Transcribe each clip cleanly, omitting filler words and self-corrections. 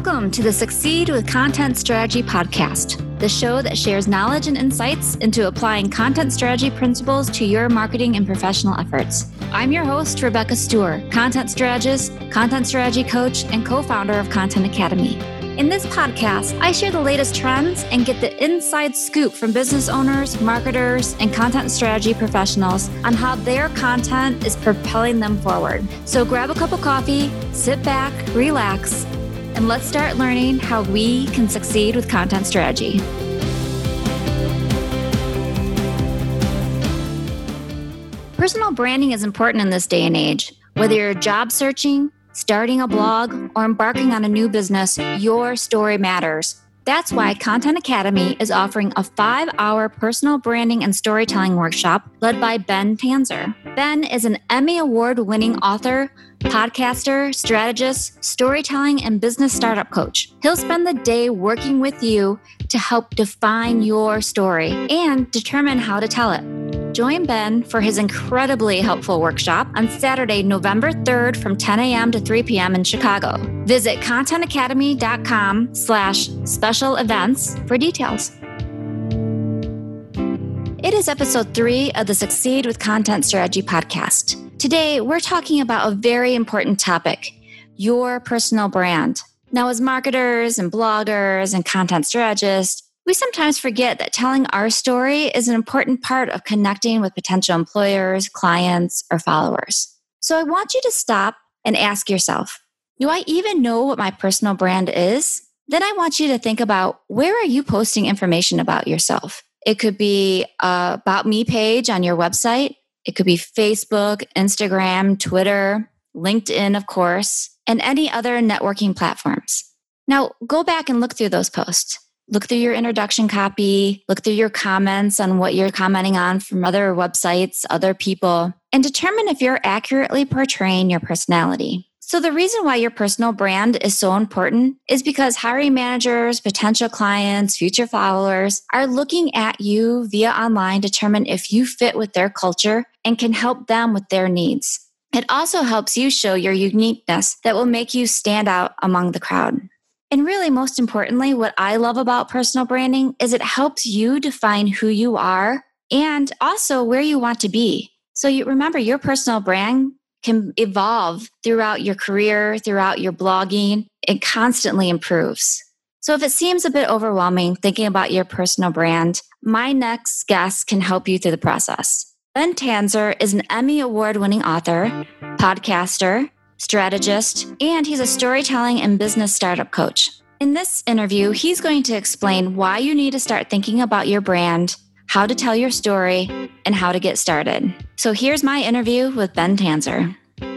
Welcome to the Succeed with Content Strategy podcast, the show that shares knowledge and insights into applying content strategy principles to your marketing and professional efforts. I'm your host, Rebecca Stewart, content strategist, content strategy coach, and co-founder of Content Academy. In this podcast, I share the latest trends and get the inside scoop from business owners, marketers, and content strategy professionals on how their content is propelling them forward. So grab a cup of coffee, sit back, relax, and let's start learning how we can succeed with content strategy. Personal branding is important in this day and age. Whether you're job searching, starting a blog, or embarking on a new business, your story matters. That's why Content Academy is offering a 5-hour personal branding and storytelling workshop led by Ben Tanzer. Ben is an Emmy Award-winning author, podcaster, strategist, storytelling, and business startup coach. He'll spend the day working with you to help define your story and determine how to tell it. Join Ben for his incredibly helpful workshop on Saturday, November 3rd from 10 a.m. to 3 p.m. in Chicago. Visit contentacademy.com/special events for details. It is episode 3 of the Succeed with Content Strategy podcast. Today, we're talking about a very important topic, your personal brand. Now, as marketers and bloggers and content strategists, we sometimes forget that telling our story is an important part of connecting with potential employers, clients, or followers. So I want you to stop and ask yourself, do I even know what my personal brand is? Then I want you to think about, where are you posting information about yourself? It could be a About Me page on your website. It could be Facebook, Instagram, Twitter, LinkedIn, of course, and any other networking platforms. Now, go back and look through those posts. Look through your introduction copy, look through your comments on what you're commenting on from other websites, other people, and determine if you're accurately portraying your personality. So the reason why your personal brand is so important is because hiring managers, potential clients, future followers are looking at you via online to determine if you fit with their culture and can help them with their needs. It also helps you show your uniqueness that will make you stand out among the crowd. And really, most importantly, what I love about personal branding is it helps you define who you are and also where you want to be. So you remember, your personal brand can evolve throughout your career, throughout your blogging. It constantly improves. So if it seems a bit overwhelming thinking about your personal brand, my next guest can help you through the process. Ben Tanzer is an Emmy Award-winning author, podcaster, strategist, and he's a storytelling and business startup coach. In this interview, he's going to explain why you need to start thinking about your brand, how to tell your story, and how to get started. So here's my interview with Ben Tanzer.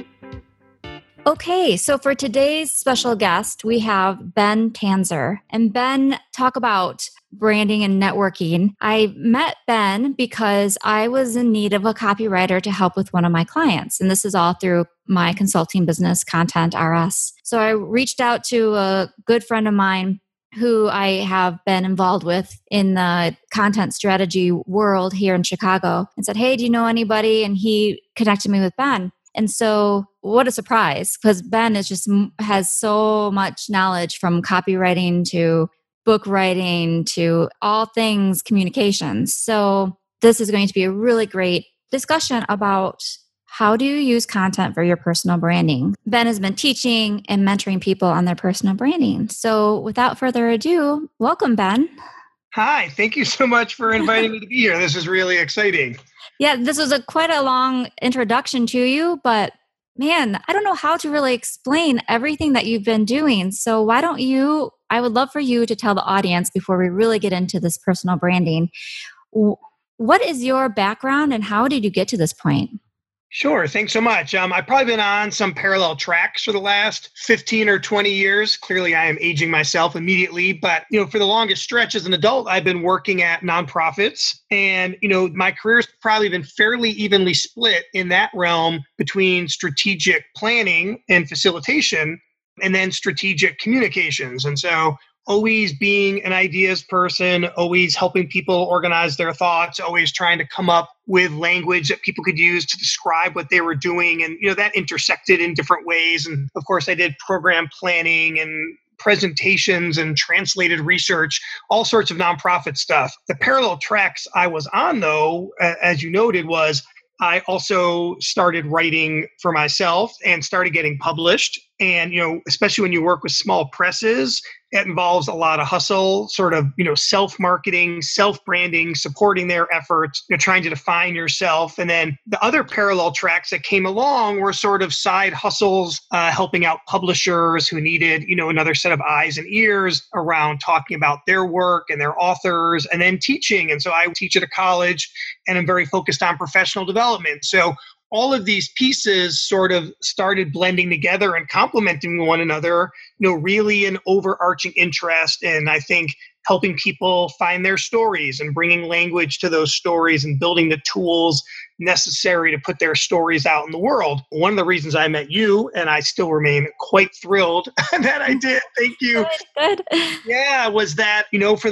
Okay, so for today's special guest, we have Ben Tanzer. And Ben, talk about branding and networking. I met Ben because I was in need of a copywriter to help with one of my clients. And this is all through my consulting business, Content RS. So I reached out to a good friend of mine who I have been involved with in the content strategy world here in Chicago and said, hey, do you know anybody? And he connected me with Ben. And so what a surprise, because Ben has so much knowledge from copywriting to book writing to all things communications. So this is going to be a really great discussion about how do you use content for your personal branding. Ben has been teaching and mentoring people on their personal branding. So without further ado, welcome, Ben. Hi, thank you so much for inviting me to be here. This is really exciting. Yeah, this was quite a long introduction to you, but man, I don't know how to really explain everything that you've been doing. So why don't I would love for you to tell the audience before we really get into this personal branding, what is your background and how did you get to this point? Sure. Thanks so much. I've probably been on some parallel tracks for the last 15 or 20 years. Clearly, I am aging myself immediately. But, for the longest stretch as an adult, I've been working at nonprofits. And, my career's probably been fairly evenly split in that realm between strategic planning and facilitation and then strategic communications. And so always being an ideas person, always helping people organize their thoughts, always trying to come up with language that people could use to describe what they were doing. And, that intersected in different ways. And of course, I did program planning and presentations and translated research, all sorts of nonprofit stuff. The parallel tracks I was on, though, as you noted, was I also started writing for myself and started getting published. And, especially when you work with small presses, it involves a lot of hustle, sort of, self-marketing, self-branding, supporting their efforts, trying to define yourself. And then the other parallel tracks that came along were sort of side hustles, helping out publishers who needed, another set of eyes and ears around talking about their work and their authors, and then teaching. And so I teach at a college and I'm very focused on professional development. So all of these pieces sort of started blending together and complementing one another, really an overarching interest in, I think, helping people find their stories and bringing language to those stories and building the tools necessary to put their stories out in the world. One of the reasons I met you, and I still remain quite thrilled that I did, thank you. Good. Yeah, was that,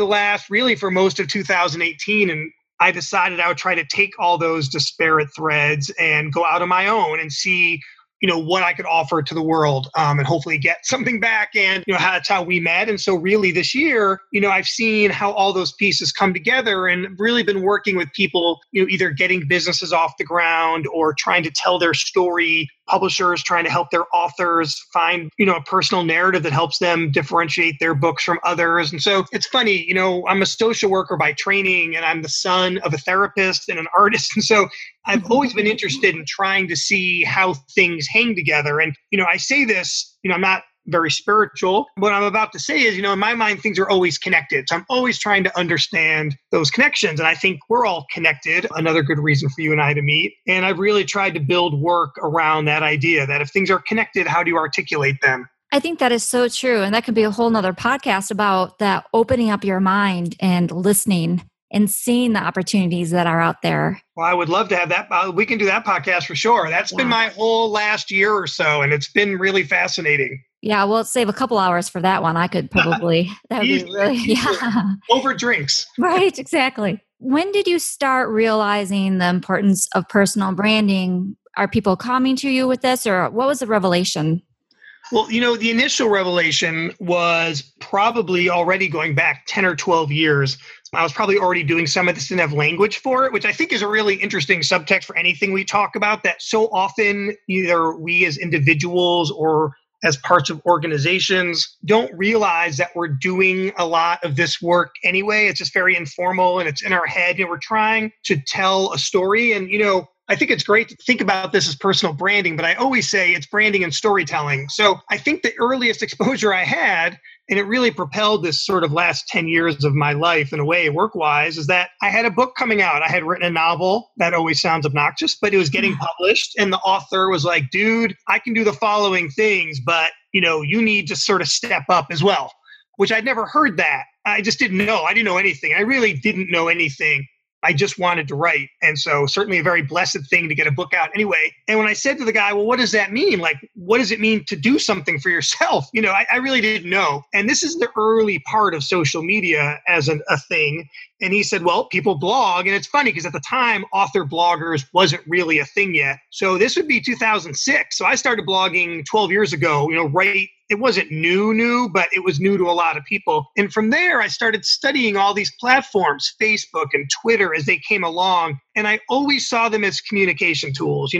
for most of 2018, and I decided I would try to take all those disparate threads and go out on my own and see, what I could offer to the world, and hopefully get something back. And, that's how we met. And so really this year, I've seen how all those pieces come together and really been working with people, either getting businesses off the ground or trying to tell their story, publishers trying to help their authors find, a personal narrative that helps them differentiate their books from others. And so it's funny, I'm a social worker by training, and I'm the son of a therapist and an artist. And so I've always been interested in trying to see how things hang together. And, I say this, I'm not very spiritual. What I'm about to say is, in my mind, things are always connected. So I'm always trying to understand those connections. And I think we're all connected. Another good reason for you and I to meet. And I've really tried to build work around that idea that if things are connected, how do you articulate them? I think that is so true. And that could be a whole nother podcast about that, opening up your mind and listening and seeing the opportunities that are out there. Well, I would love to have that. We can do that podcast for sure. That's been my whole last year or so, and it's been really fascinating. Yeah, we'll save a couple hours for that one. I could probably, that would be really, yeah. Over drinks. Right, exactly. When did you start realizing the importance of personal branding? Are people coming to you with this, or what was the revelation? Well, the initial revelation was probably already going back 10 or 12 years. I was probably already doing some of this, didn't have language for it, which I think is a really interesting subtext for anything we talk about, that so often either we as individuals or as parts of organizations don't realize that we're doing a lot of this work anyway. It's just very informal and it's in our head. We're trying to tell a story. And, I think it's great to think about this as personal branding, but I always say it's branding and storytelling. So I think the earliest exposure I had, and it really propelled this sort of last 10 years of my life in a way, work-wise, is that I had a book coming out. I had written a novel. That always sounds obnoxious, but it was getting published. And the author was like, dude, I can do the following things, but you need to sort of step up as well, which I'd never heard that. I just didn't know. I didn't know anything. I really didn't know anything. I just wanted to write. And so certainly a very blessed thing to get a book out anyway. And when I said to the guy, well, what does that mean? Like, what does it mean to do something for yourself? I really didn't know. And this is the early part of social media as a thing. And he said, well, people blog. And it's funny because at the time, author bloggers wasn't really a thing yet. So this would be 2006. So I started blogging 12 years ago, right. It wasn't new, but it was new to a lot of people. And from there, I started studying all these platforms, Facebook and Twitter, as they came along. And I always saw them as communication tools,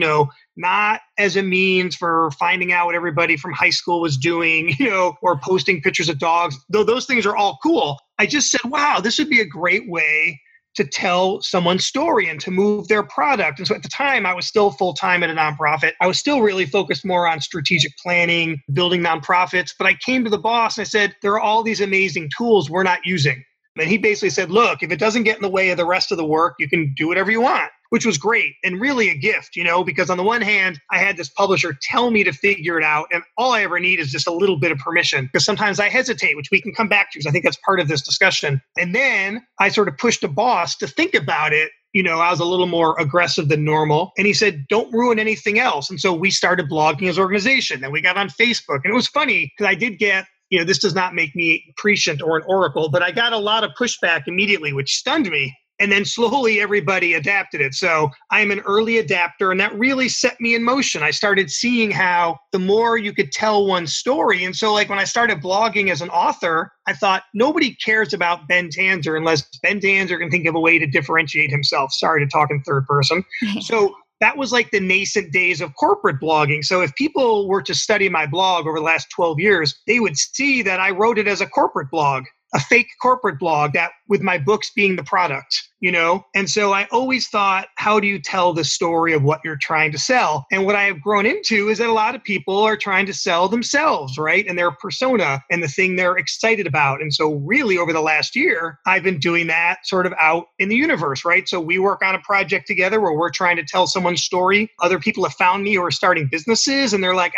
not as a means for finding out what everybody from high school was doing, or posting pictures of dogs, though those things are all cool. I just said, wow, this would be a great way to tell someone's story and to move their product. And so at the time, I was still full-time at a nonprofit. I was still really focused more on strategic planning, building nonprofits. But I came to the boss and I said, there are all these amazing tools we're not using. And he basically said, look, if it doesn't get in the way of the rest of the work, you can do whatever you want, which was great and really a gift, because on the one hand, I had this publisher tell me to figure it out. And all I ever need is just a little bit of permission, because sometimes I hesitate, which we can come back to, because I think that's part of this discussion. And then I sort of pushed the boss to think about it. I was a little more aggressive than normal. And he said, don't ruin anything else. And so we started blogging as an organization. Then we got on Facebook. And it was funny because I did get, this does not make me prescient or an oracle, but I got a lot of pushback immediately, which stunned me. And then slowly everybody adapted it. So I'm an early adapter, and that really set me in motion. I started seeing how the more you could tell one story. And so like when I started blogging as an author, I thought nobody cares about Ben Tanzer unless Ben Tanzer can think of a way to differentiate himself. Sorry to talk in third person. So that was like the nascent days of corporate blogging. So if people were to study my blog over the last 12 years, they would see that I wrote it as a corporate blog, a fake corporate blog that with my books being the product, you know? And so I always thought, how do you tell the story of what you're trying to sell? And what I have grown into is that a lot of people are trying to sell themselves, right? And their persona and the thing they're excited about. And so really over the last year, I've been doing that sort of out in the universe, right? So we work on a project together where we're trying to tell someone's story. Other people have found me who are starting businesses and they're like,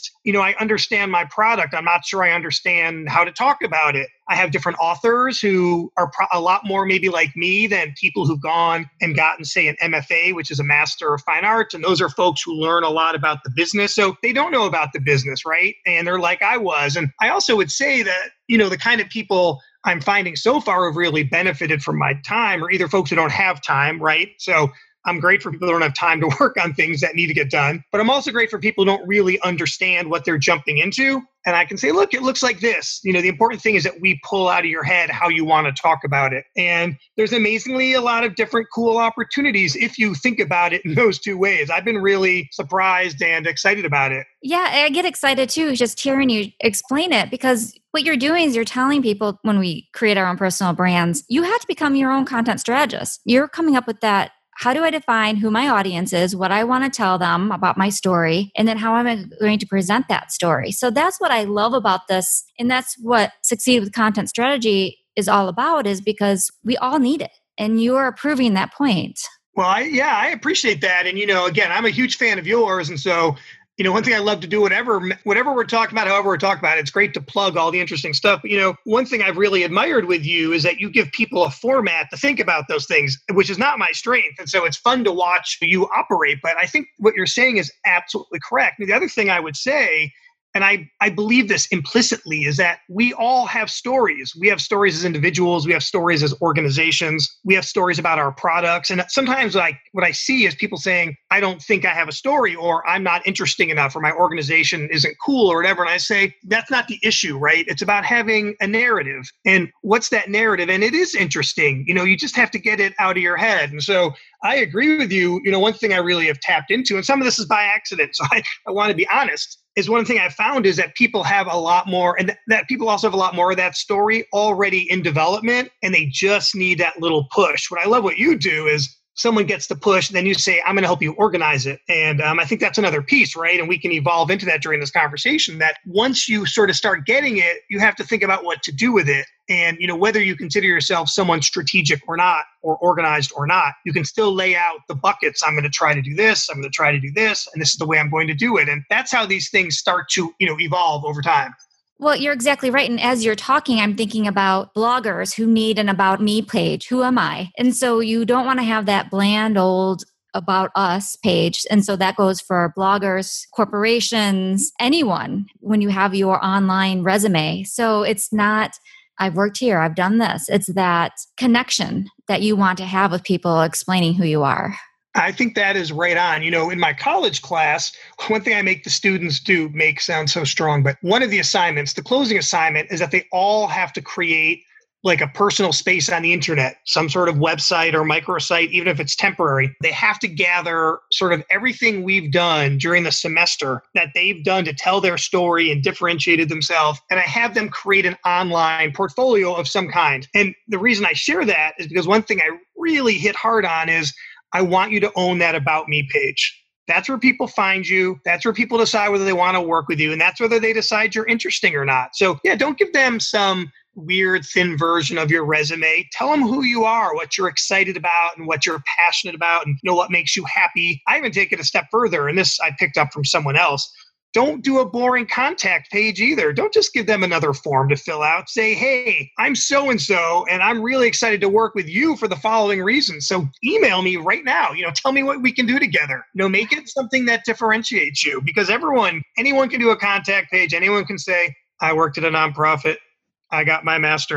I understand my product. I'm not sure I understand how to talk about it. I have different authors who are a lot more maybe like me than people who've gone and gotten, say, an MFA, which is a Master of Fine Arts. And those are folks who learn a lot about the business. So they don't know about the business, right? And they're like I was. And I also would say that, the kind of people I'm finding so far have really benefited from my time are either folks who don't have time, right? So I'm great for people who don't have time to work on things that need to get done, but I'm also great for people who don't really understand what they're jumping into. And I can say, look, it looks like this. The important thing is that we pull out of your head how you want to talk about it. And there's amazingly a lot of different cool opportunities if you think about it in those two ways. I've been really surprised and excited about it. Yeah, I get excited too, just hearing you explain it, because what you're doing is you're telling people when we create our own personal brands, you have to become your own content strategist. You're coming up with that. How do I define who my audience is, what I want to tell them about my story, and then how am I going to present that story? So that's what I love about this. And that's what Succeed with Content Strategy is all about, is because we all need it. And you are proving that point. Well, I appreciate that. And, again, I'm a huge fan of yours. And so, one thing I love to do, whatever we're talking about, however we're talking about it, it's great to plug all the interesting stuff. But, one thing I've really admired with you is that you give people a format to think about those things, which is not my strength. And so it's fun to watch you operate. But I think what you're saying is absolutely correct. And the other thing I would say, and I believe this implicitly, is that we all have stories. We have stories as individuals. We have stories as organizations. We have stories about our products. And sometimes what I see is people saying, I don't think I have a story, or I'm not interesting enough, or my organization isn't cool, or whatever. And I say, that's not the issue, right? It's about having a narrative. And what's that narrative? And it is interesting. You just have to get it out of your head. And so I agree with you. One thing I really have tapped into, and some of this is by accident, so I want to be honest, is one thing I found is that people have a lot more, and that people also have a lot more of that story already in development, and they just need that little push. What I love what you do is someone gets the push, and then you say, I'm going to help you organize it. And I think that's another piece, right? And we can evolve into that during this conversation, that once you sort of start getting it, you have to think about what to do with it. And, whether you consider yourself someone strategic or not, or organized or not, you can still lay out the buckets. I'm going to try to do this. I'm going to try to do this. And this is the way I'm going to do it. And that's how these things start to, evolve over time. Well, you're exactly right. And as you're talking, I'm thinking about bloggers who need an About Me page. Who am I? And so you don't want to have that bland old About Us page. And so that goes for bloggers, corporations, anyone, when you have your online resume. So it's not, I've worked here, I've done this. It's that connection that you want to have with people explaining who you are. I think that is right on. In my college class, one thing I make the students do make sound so strong, but one of the assignments, the closing assignment, is that they all have to create like a personal space on the internet, some sort of website or microsite, even if it's temporary. They have to gather sort of everything we've done during the semester that they've done to tell their story and differentiated themselves. And I have them create an online portfolio of some kind. And the reason I share that is because one thing I really hit hard on is I want you to own that About Me page. That's where people find you. That's where people decide whether they want to work with you. And that's whether they decide you're interesting or not. So yeah, don't give them some weird, thin version of your resume. Tell them who you are, what you're excited about and what you're passionate about, and what makes you happy. I even take it a step further, and this I picked up from someone else. Don't do a boring contact page either. Don't just give them another form to fill out. Say, hey, I'm so-and-so, and I'm really excited to work with you for the following reasons. So email me right now. Tell me what we can do together. Make it something that differentiates you, because anyone can do a contact page. Anyone can say, I worked at a nonprofit. I got my master's.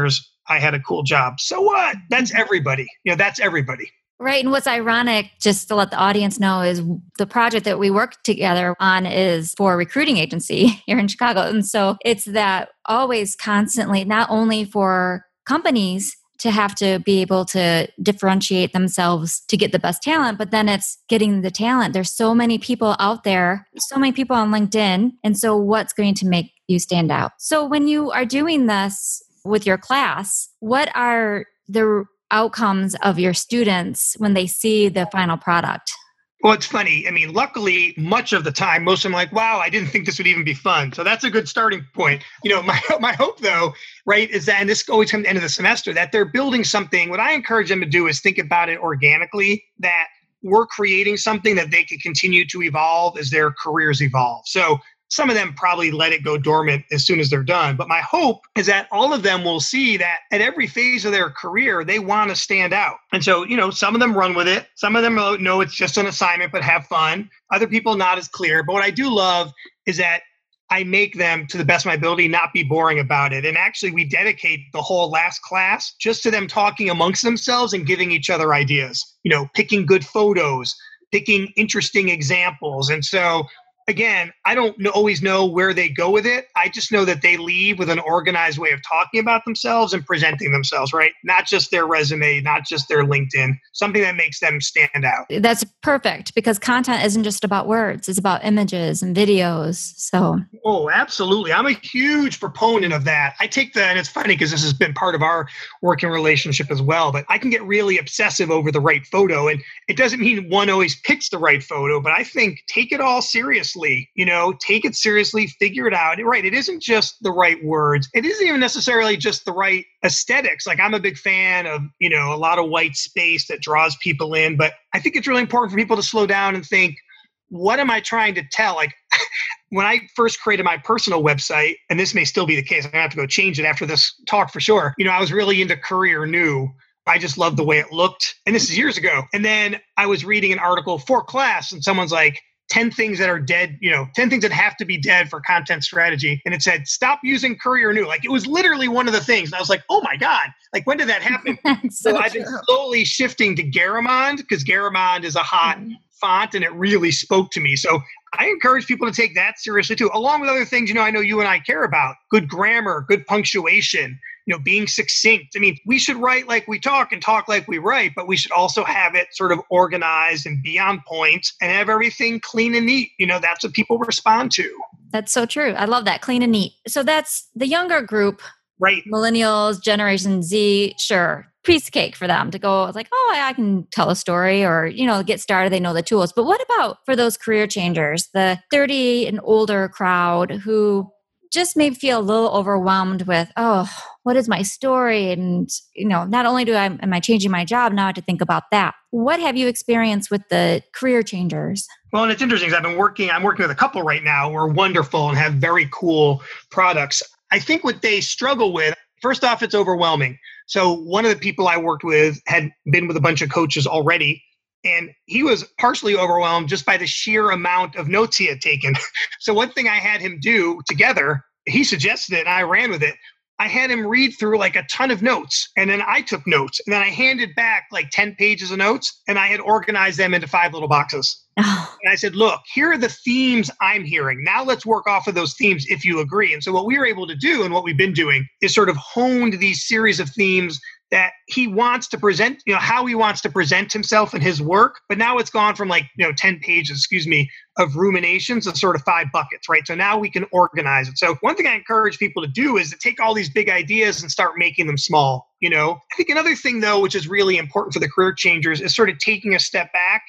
I had a cool job. So what? That's everybody. That's everybody. Right. And what's ironic, just to let the audience know, is the project that we work together on is for a recruiting agency here in Chicago. And so it's that always constantly, not only for companies to have to be able to differentiate themselves to get the best talent, but then it's getting the talent. There's so many people out there, so many people on LinkedIn. And so what's going to make you stand out? So when you are doing this with your class, what are the outcomes of your students when they see the final product? Well, it's funny. I mean, luckily, much of the time, most of them are like, wow, I didn't think this would even be fun. So that's a good starting point. My hope, though, right, is that, and this always comes at the end of the semester, that they're building something. What I encourage them to do is think about it organically, that we're creating something that they can continue to evolve as their careers evolve. So some of them probably let it go dormant as soon as they're done. But my hope is that all of them will see that at every phase of their career, they want to stand out. And so, some of them run with it. Some of them know it's just an assignment, but have fun. Other people not as clear. But what I do love is that I make them, to the best of my ability, not be boring about it. And actually, we dedicate the whole last class just to them talking amongst themselves and giving each other ideas, picking good photos, picking interesting examples. And so, again, I don't always know where they go with it. I just know that they leave with an organized way of talking about themselves and presenting themselves, right? Not just their resume, not just their LinkedIn, something that makes them stand out. That's perfect, because content isn't just about words. It's about images and videos. So, oh, absolutely. I'm a huge proponent of that. I take and it's funny because this has been part of our working relationship as well, but I can get really obsessive over the right photo. And it doesn't mean one always picks the right photo, but I think take it all seriously. Take it seriously, figure it out. Right. It isn't just the right words. It isn't even necessarily just the right aesthetics. Like, I'm a big fan of, a lot of white space that draws people in, but I think it's really important for people to slow down and think, what am I trying to tell? Like, when I first created my personal website, and this may still be the case, I'm gonna have to go change it after this talk for sure. I was really into Career New. I just loved the way it looked. And this is years ago. And then I was reading an article for class, and someone's like, 10 things that are dead, 10 things that have to be dead for content strategy. And it said, stop using Career New. Like, it was literally one of the things. And I was like, oh my God, like, when did that happen? so I've been slowly shifting to Garamond, because Garamond is a hot font and it really spoke to me. So I encourage people to take that seriously too, along with other things, I know you and I care about: good grammar, good punctuation, being succinct. I mean, we should write like we talk and talk like we write, but we should also have it sort of organized and be on point and have everything clean and neat. That's what people respond to. That's so true. I love that, clean and neat. So that's the younger group, right? Millennials, Generation Z, sure. Piece of cake for them to go like, oh, I can tell a story or, get started. They know the tools. But what about for those career changers, the 30 and older crowd who just may feel a little overwhelmed with, oh, what is my story? And, not only am I changing my job, now I have to think about that. What have you experienced with the career changers? Well, and it's interesting because I'm working with a couple right now who are wonderful and have very cool products. I think what they struggle with, first off, it's overwhelming. So one of the people I worked with had been with a bunch of coaches already, and he was partially overwhelmed just by the sheer amount of notes he had taken. So one thing I had him do together, he suggested it and I ran with it. I had him read through like a ton of notes, and then I took notes, and then I handed back like 10 pages of notes, and I had organized them into 5 little boxes. Oh. And I said, look, here are the themes I'm hearing. Now let's work off of those themes if you agree. And so what we were able to do, and what we've been doing, is sort of honed these series of themes that he wants to present, how he wants to present himself and his work. But now it's gone from 10 pages, of ruminations to sort of 5 buckets, right? So now we can organize it. So one thing I encourage people to do is to take all these big ideas and start making them small. I think another thing though, which is really important for the career changers, is sort of taking a step back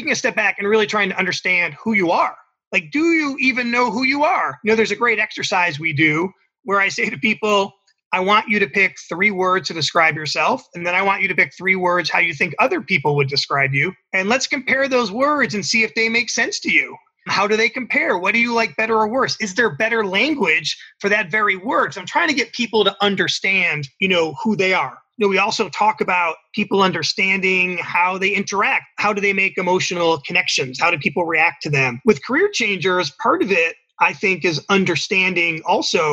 and really trying to understand who you are. Like, do you even know who you are? There's a great exercise we do where I say to people, I want you to pick 3 words to describe yourself. And then I want you to pick 3 words how you think other people would describe you. And let's compare those words and see if they make sense to you. How do they compare? What do you like better or worse? Is there better language for that very word? So I'm trying to get people to understand, who they are. We also talk about people understanding how they interact. How do they make emotional connections? How do people react to them? With career changers, part of it, I think, is understanding also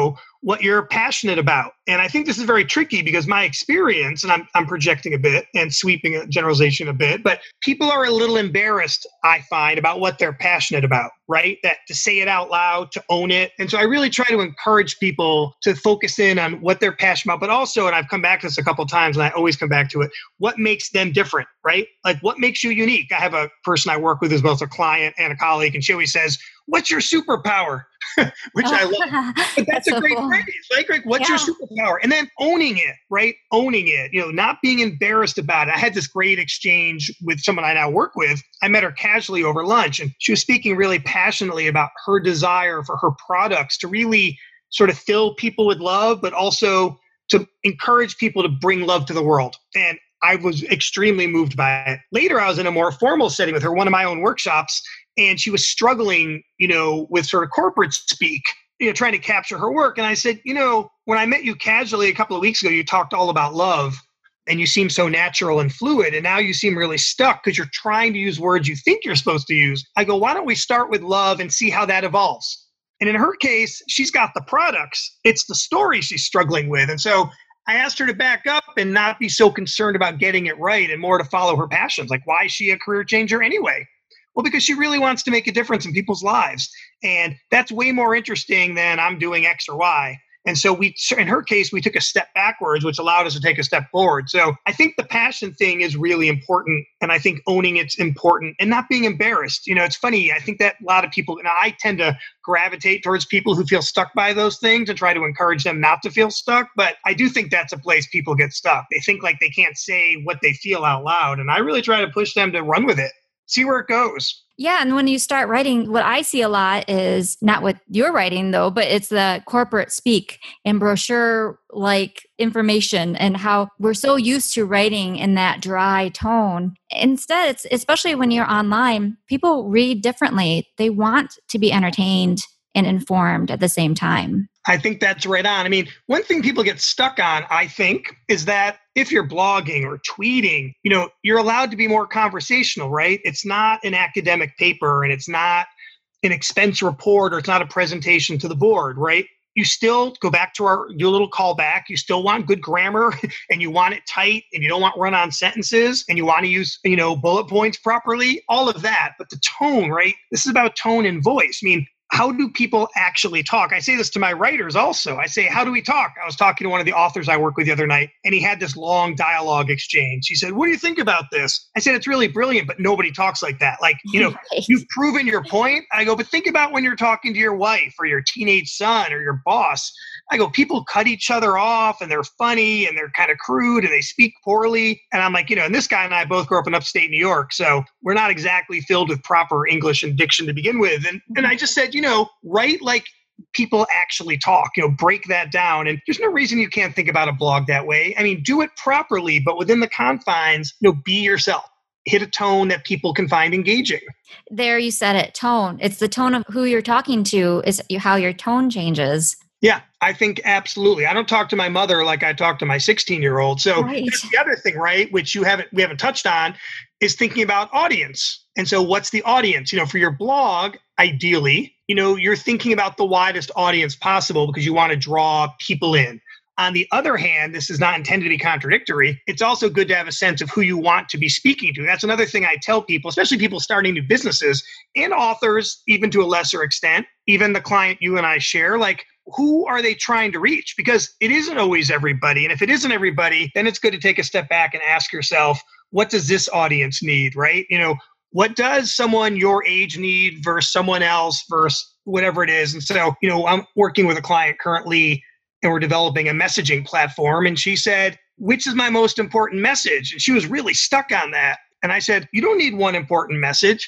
what you're passionate about. And I think this is very tricky because my experience, and I'm projecting a bit and sweeping a generalization a bit, but people are a little embarrassed, I find, about what they're passionate about, right? That to say it out loud, to own it. And so I really try to encourage people to focus in on what they're passionate about, but also, and I've come back to this a couple of times and I always come back to it, what makes them different, right? Like what makes you unique? I have a person I work with who's both a client and a colleague, and she always says, what's your superpower? Which I love. But that's a great phrase, right? Like, what's your superpower? And then owning it, right? Owning it, not being embarrassed about it. I had this great exchange with someone I now work with. I met her casually over lunch, and she was speaking really passionately about her desire for her products to really sort of fill people with love, but also to encourage people to bring love to the world. And I was extremely moved by it. Later, I was in a more formal setting with her, one of my own workshops, and she was struggling, with sort of corporate speak, trying to capture her work. And I said, when I met you casually a couple of weeks ago, you talked all about love and you seem so natural and fluid. And now you seem really stuck because you're trying to use words you think you're supposed to use. I go, why don't we start with love and see how that evolves? And in her case, she's got the products. It's the story she's struggling with. And so I asked her to back up and not be so concerned about getting it right and more to follow her passions. Like, why is she a career changer anyway? Well, because she really wants to make a difference in people's lives. And that's way more interesting than I'm doing X or Y. And so in her case, we took a step backwards, which allowed us to take a step forward. So I think the passion thing is really important. And I think owning it's important and not being embarrassed. It's funny. I think that a lot of people, and I tend to gravitate towards people who feel stuck by those things and try to encourage them not to feel stuck. But I do think that's a place people get stuck. They think like they can't say what they feel out loud. And I really try to push them to run with it. See where it goes. Yeah. And when you start writing, what I see a lot is not what you're writing, though, but it's the corporate speak and brochure like information and how we're so used to writing in that dry tone. Instead, it's especially when you're online, people read differently. They want to be entertained and informed at the same time. I think that's right on. I mean, one thing people get stuck on, I think, is that if you're blogging or tweeting, you're allowed to be more conversational, right? It's not an academic paper and it's not an expense report or it's not a presentation to the board, right? You still go back to do a little callback. You still want good grammar and you want it tight and you don't want run-on sentences and you want to use, bullet points properly, all of that. But the tone, right? This is about tone and voice. I mean, how do people actually talk? I say this to my writers also. I say, how do we talk? I was talking to one of the authors I work with the other night, and he had this long dialogue exchange. He said, what do you think about this? I said, it's really brilliant, but nobody talks like that. Like, you've proven your point. I go, but think about when you're talking to your wife or your teenage son or your boss. I go, people cut each other off and they're funny and they're kind of crude and they speak poorly. And I'm like, and this guy and I both grew up in upstate New York. So we're not exactly filled with proper English and diction to begin with. And I just said, write like people actually talk, break that down. And there's no reason you can't think about a blog that way. I mean, do it properly, but within the confines, be yourself. Hit a tone that people can find engaging. There you said it, tone. It's the tone of who you're talking to is how your tone changes. Yeah, I think absolutely. I don't talk to my mother like I talk to my 16-year-old. So That's the other thing, right? Which we haven't touched on is thinking about audience. And so what's the audience? For your blog, ideally, you're thinking about the widest audience possible because you want to draw people in. On the other hand, this is not intended to be contradictory. It's also good to have a sense of who you want to be speaking to. That's another thing I tell people, especially people starting new businesses and authors, even to a lesser extent, even the client you and I share, like, who are they trying to reach? Because it isn't always everybody. And if it isn't everybody, then it's good to take a step back and ask yourself, what does this audience need, right? What does someone your age need versus someone else versus whatever it is? And so, I'm working with a client currently and we're developing a messaging platform. And she said, which is my most important message? And she was really stuck on that. And I said, you don't need one important message.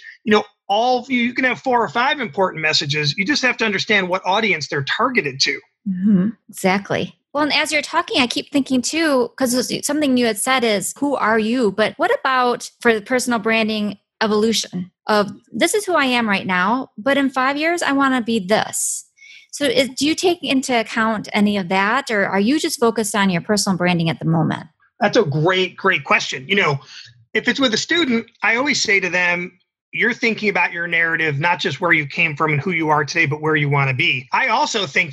You can have 4 or 5 important messages. You just have to understand what audience they're targeted to. Mm-hmm. Exactly. Well, and as you're talking, I keep thinking too, because something you had said is, who are you? But what about for the personal branding evolution of this is who I am right now, but in 5 years, I want to be this. So do you take into account any of that, or are you just focused on your personal branding at the moment? That's a great, great question. If it's with a student, I always say to them, you're thinking about your narrative, not just where you came from and who you are today, but where you want to be. I also think that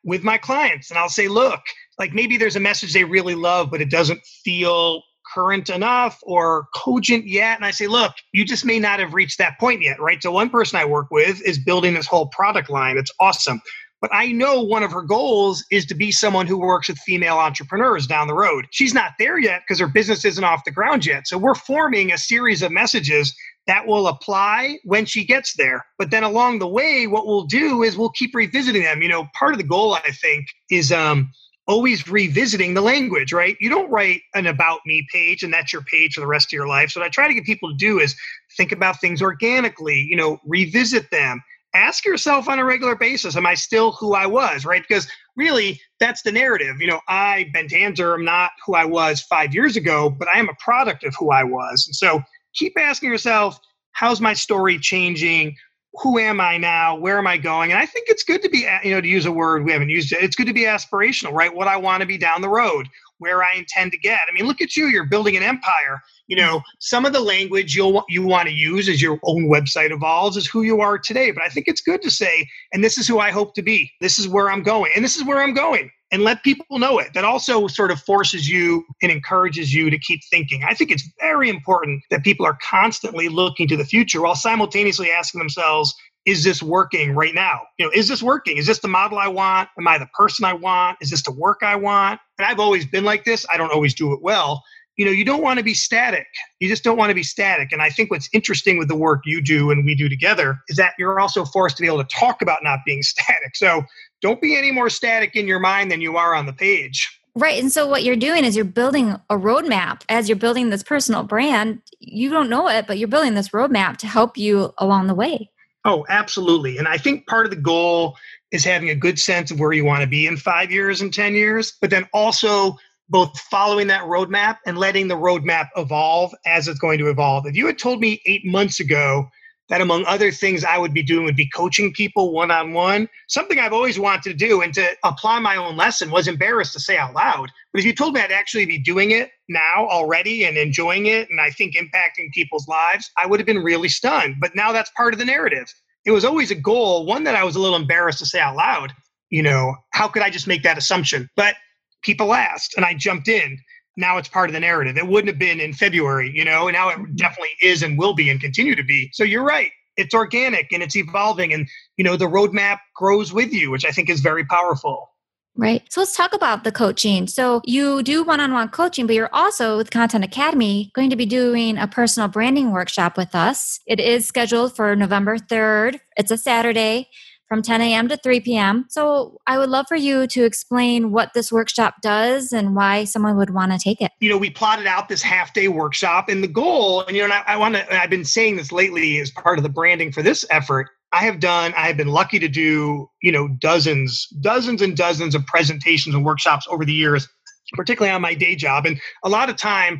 with my clients. And I'll say, look, like maybe there's a message they really love, but it doesn't feel current enough or cogent yet. And I say, look, you just may not have reached that point yet, right? So one person I work with is building this whole product line. It's awesome. But I know one of her goals is to be someone who works with female entrepreneurs down the road. She's not there yet because her business isn't off the ground yet. So we're forming a series of messages that will apply when she gets there. But then along the way, what we'll do is we'll keep revisiting them. Part of the goal, I think, is always revisiting the language, right? You don't write an about me page and that's your page for the rest of your life. So what I try to get people to do is think about things organically, revisit them. Ask yourself on a regular basis, am I still who I was, right? Because really, that's the narrative. I, Ben Tanzer, am not who I was 5 years ago, but I am a product of who I was. And so keep asking yourself, how's my story changing? Who am I now? Where am I going? And I think it's good to be, to use a word we haven't used yet, it's good to be aspirational, right? What I want to be down the road, where I intend to get. I mean, look at you, you're building an empire. Some of the language you want to use as your own website evolves is who you are today. But I think it's good to say, and this is who I hope to be. This is where I'm going. And this is where I'm going. And let people know it. That also sort of forces you and encourages you to keep thinking. I think it's very important that people are constantly looking to the future while simultaneously asking themselves, is this working right now? Is this working? Is this the model I want? Am I the person I want? Is this the work I want? And I've always been like this. I don't always do it well. You don't want to be static. You just don't want to be static. And I think what's interesting with the work you do and we do together is that you're also forced to be able to talk about not being static. So don't be any more static in your mind than you are on the page. Right. And so what you're doing is you're building a roadmap. As you're building this personal brand, you don't know it, but you're building this roadmap to help you along the way. Oh, absolutely. And I think part of the goal is having a good sense of where you want to be in 5 years and 10 years, but then also both following that roadmap and letting the roadmap evolve as it's going to evolve. If you had told me 8 months ago that among other things I would be doing would be coaching people one-on-one, something I've always wanted to do and to apply my own lesson, was embarrassed to say out loud. But if you told me I'd actually be doing it now already and enjoying it, and I think impacting people's lives, I would have been really stunned. But now that's part of the narrative. It was always a goal, one that I was a little embarrassed to say out loud. How could I just make that assumption? But people asked and I jumped in. Now it's part of the narrative. It wouldn't have been in February, and now it definitely is and will be and continue to be. So you're right. It's organic and it's evolving, and, the roadmap grows with you, which I think is very powerful. Right. So let's talk about the coaching. So you do one-on-one coaching, but you're also with Content Academy going to be doing a personal branding workshop with us. It is scheduled for November 3rd. It's a Saturday from 10 a.m. to 3 p.m. So I would love for you to explain what this workshop does and why someone would want to take it. We plotted out this half-day workshop, and the goal, and I've been saying this lately as part of the branding for this effort. I have been lucky to do, dozens and dozens of presentations and workshops over the years, particularly on my day job. And a lot of time,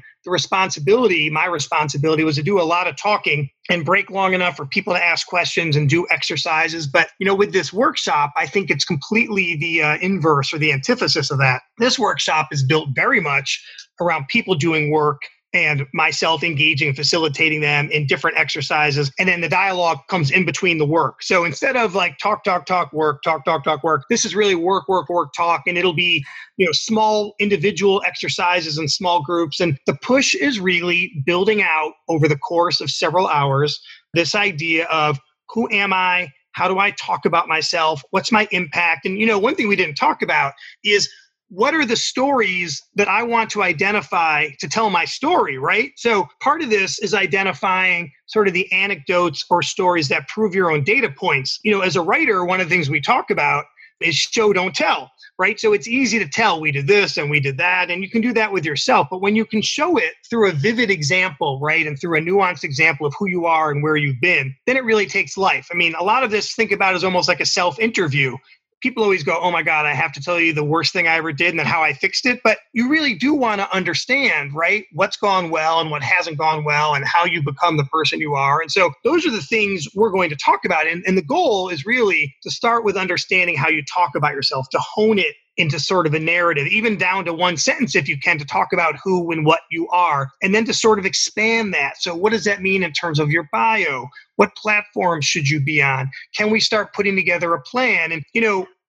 my responsibility was to do a lot of talking and break long enough for people to ask questions and do exercises. But, with this workshop, I think it's completely the inverse or the antithesis of that. This workshop is built very much around people doing work and myself engaging and facilitating them in different exercises. And then the dialogue comes in between the work. So instead of like talk, work, talk, work, this is really work, talk. And it'll be, small individual exercises and small groups. And the push is really building out over the course of several hours, this idea of who am I? How do I talk about myself? What's my impact? And, one thing we didn't talk about is what are the stories that I want to identify to tell my story, right? So part of this is identifying sort of the anecdotes or stories that prove your own data points. As a writer, one of the things we talk about is show, don't tell, right? So it's easy to tell we did this and we did that, and you can do that with yourself. But when you can show it through a vivid example, right, and through a nuanced example of who you are and where you've been, then it really takes life. I mean, a lot of this, think about as almost like a self-interview. People always go, oh my God, I have to tell you the worst thing I ever did and then how I fixed it. But you really do want to understand, right, what's gone well and what hasn't gone well and how you become the person you are. And so those are the things we're going to talk about. And the goal is really to start with understanding how you talk about yourself, to hone it into sort of a narrative, even down to one sentence if you can, to talk about who and what you are, and then to sort of expand that. So what does that mean in terms of your bio? What platforms should you be on? Can we start putting together a plan? And,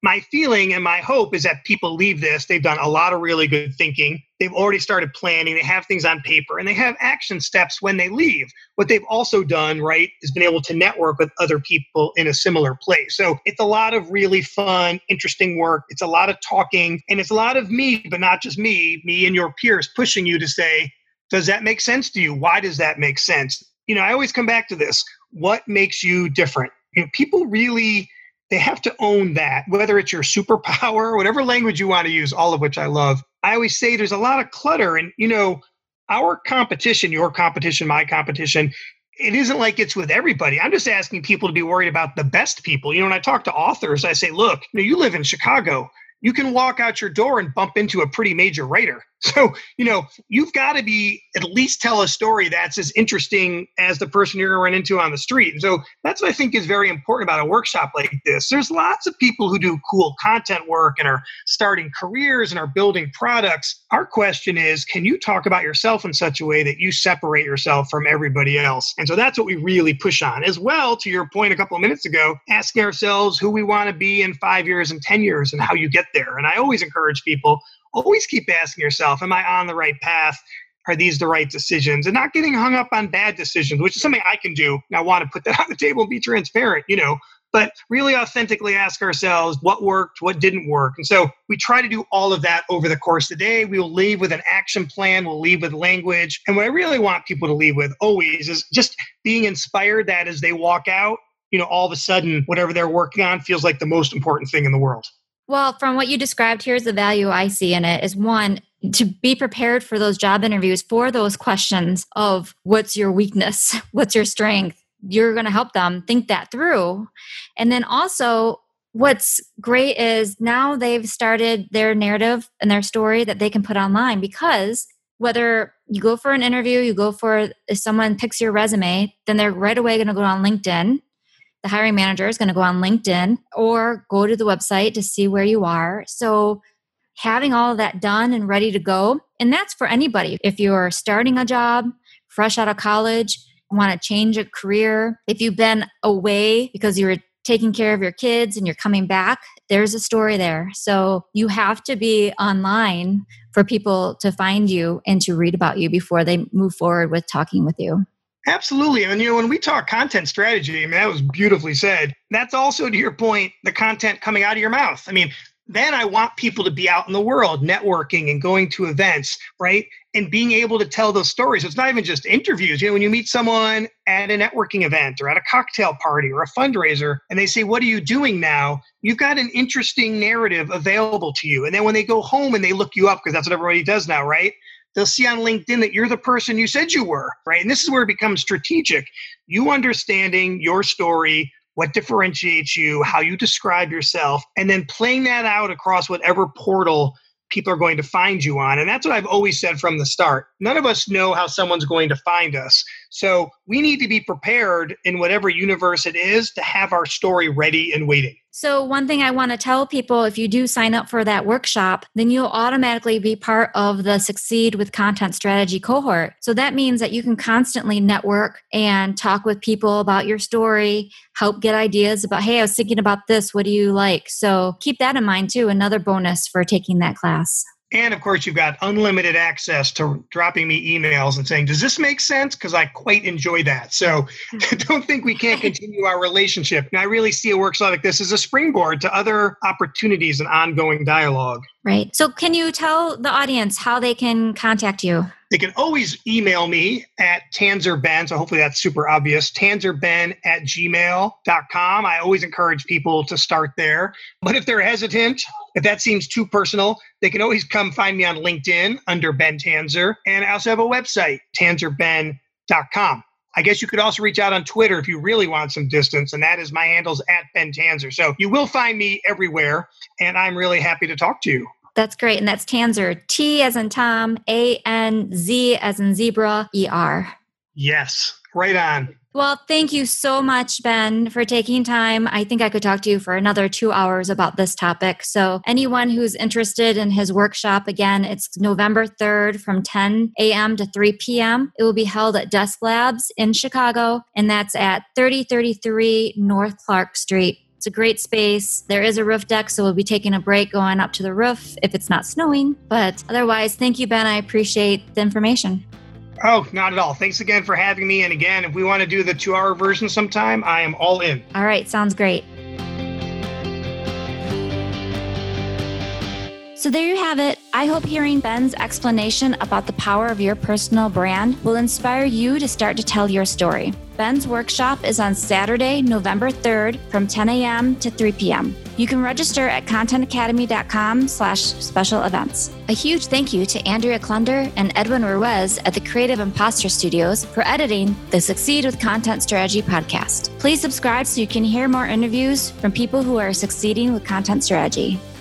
my feeling and my hope is that people leave this. They've done a lot of really good thinking. They've already started planning. They have things on paper and they have action steps when they leave. What they've also done, right, is been able to network with other people in a similar place. So it's a lot of really fun, interesting work. It's a lot of talking and it's a lot of me, but not just me and your peers pushing you to say, does that make sense to you? Why does that make sense? I always come back to this. What makes you different? People really, they have to own that, whether it's your superpower, whatever language you want to use, all of which I love. I always say there's a lot of clutter and, our competition, your competition, my competition, it isn't like it's with everybody. I'm just asking people to be worried about the best people. When I talk to authors, I say, look, you live in Chicago. You can walk out your door and bump into a pretty major writer. So, you've got to be at least tell a story that's as interesting as the person you're going to run into on the street. And so that's what I think is very important about a workshop like this. There's lots of people who do cool content work and are starting careers and are building products. Our question is, can you talk about yourself in such a way that you separate yourself from everybody else? And so that's what we really push on. As well, to your point a couple of minutes ago, asking ourselves who we want to be in 5 years and 10 years and how you get there. And I always encourage people, always keep asking yourself, am I on the right path? Are these the right decisions? And not getting hung up on bad decisions, which is something I can do. And I want to put that on the table and be transparent, but really authentically ask ourselves what worked, what didn't work. And so we try to do all of that over the course of the day. We will leave with an action plan. We'll leave with language. And what I really want people to leave with always is just being inspired that as they walk out, all of a sudden, whatever they're working on feels like the most important thing in the world. Well, from what you described, here's the value I see in it is one, to be prepared for those job interviews for those questions of what's your weakness, what's your strength. You're going to help them think that through. And then also what's great is now they've started their narrative and their story that they can put online, because whether you go for an interview, if someone picks your resume, then they're right away going to go on LinkedIn. The hiring manager is going to go on LinkedIn or go to the website to see where you are. So having all of that done and ready to go, and that's for anybody. If you're starting a job, fresh out of college, want to change a career, if you've been away because you were taking care of your kids and you're coming back, there's a story there. So you have to be online for people to find you and to read about you before they move forward with talking with you. Absolutely. And, when we talk content strategy, that was beautifully said. That's also, to your point, the content coming out of your mouth. Then I want people to be out in the world, networking and going to events, right? And being able to tell those stories. So it's not even just interviews. When you meet someone at a networking event or at a cocktail party or a fundraiser, and they say, what are you doing now? You've got an interesting narrative available to you. And then when they go home and they look you up, because that's what everybody does now, right? They'll see on LinkedIn that you're the person you said you were, right? And this is where it becomes strategic. You understanding your story, what differentiates you, how you describe yourself, and then playing that out across whatever portal people are going to find you on. And that's what I've always said from the start. None of us know how someone's going to find us. So we need to be prepared in whatever universe it is to have our story ready and waiting. So one thing I want to tell people, if you do sign up for that workshop, then you'll automatically be part of the Succeed with Content Strategy cohort. So that means that you can constantly network and talk with people about your story, help get ideas about, hey, I was thinking about this. What do you like? So keep that in mind too. Another bonus for taking that class. And of course, you've got unlimited access to dropping me emails and saying, does this make sense? Because I quite enjoy that. So don't think we can't continue our relationship. And I really see a workshop like this as a springboard to other opportunities and ongoing dialogue. Right. So can you tell the audience how they can contact you? They can always email me at tanzerben. So hopefully that's super obvious. tanzerben@gmail.com. I always encourage people to start there. But if they're hesitant, if that seems too personal, they can always come find me on LinkedIn under Ben Tanzer. And I also have a website, tanzerben.com. I guess you could also reach out on Twitter if you really want some distance, and that is my handle's @BenTanzer. So you will find me everywhere, and I'm really happy to talk to you. That's great. And that's Tanzer, T as in Tom, A-N-Z as in zebra, E-R. Yes, right on. Well, thank you so much, Ben, for taking time. I think I could talk to you for another 2 hours about this topic. So anyone who's interested in his workshop, again, it's November 3rd from 10 a.m. to 3 p.m. It will be held at Desk Labs in Chicago, and that's at 3033 North Clark Street. It's a great space. There is a roof deck, so we'll be taking a break going up to the roof if it's not snowing. But otherwise, thank you, Ben. I appreciate the information. Oh, not at all. Thanks again for having me. And again, if we want to do the 2-hour version sometime, I am all in. All right. Sounds great. So there you have it. I hope hearing Ben's explanation about the power of your personal brand will inspire you to start to tell your story. Ben's workshop is on Saturday, November 3rd from 10 a.m. to 3 p.m. You can register at contentacademy.com/special events. A huge thank you to Andrea Klunder and Edwin Ruiz at the Creative Imposter Studios for editing the Succeed with Content Strategy podcast. Please subscribe so you can hear more interviews from people who are succeeding with content strategy.